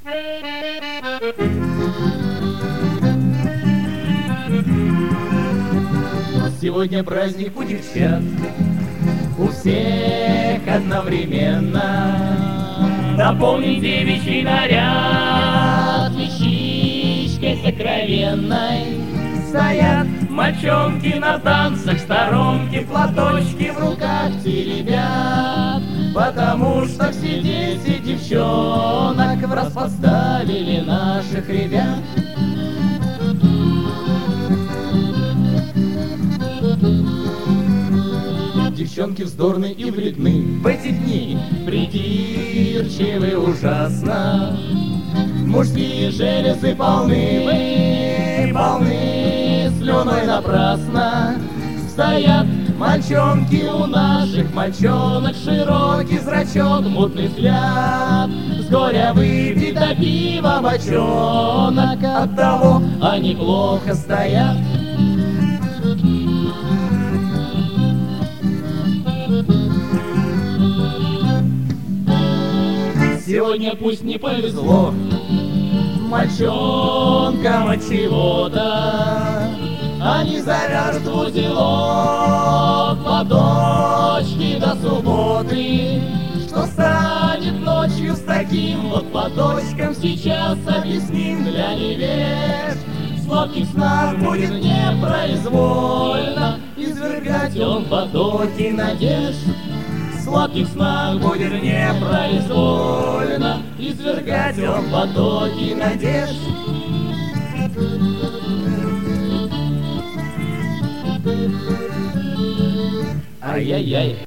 Сегодня праздник у девчат, у всех одновременно. Дополнить девичий наряд вещичкой сокровенной. Стоят мальчонки на танцах, сторонки, платочки в руках теребят. Потому что все дети девчонок враз подставили наших ребят. Девчонки вздорны и вредны в эти дни, придирчивы ужасно. Мужские железы полны, полны слюной напрасно. Стоят мальчонки у наших мальчонок, широкий зрачок, мутный взгляд. С горя выпьет до пива бочонок, оттого они плохо стоят. Сегодня пусть не повезло мальчонкам от чего-то, они завяжут в узелок платочки до субботы. Что станет ночью с таким вот платочком, сейчас объясним для невест. В сладких снах будет непроизвольно извергать он потоки надежд. В сладких снах будет непроизвольно извергать он потоки надежд. Ай-яй-яй.